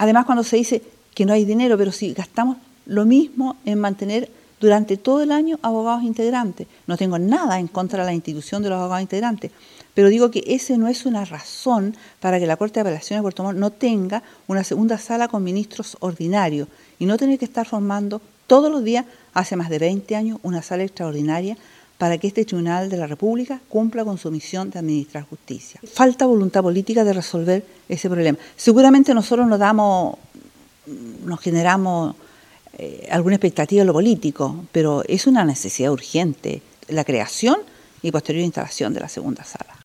Además, cuando se dice que no hay dinero, pero si gastamos lo mismo en mantener durante todo el año abogados integrantes. No tengo nada en contra de la institución de los abogados integrantes, pero digo que ese no es una razón para que la Corte de Apelaciones de Puerto Montt no tenga una segunda sala con ministros ordinarios y no tener que estar formando todos los días, hace más de 20 años, una sala extraordinaria para que este Tribunal de la República cumpla con su misión de administrar justicia. Falta voluntad política de resolver ese problema. Seguramente nosotros nos generamos alguna expectativa en lo político, pero es una necesidad urgente la creación y posterior instalación de la segunda sala.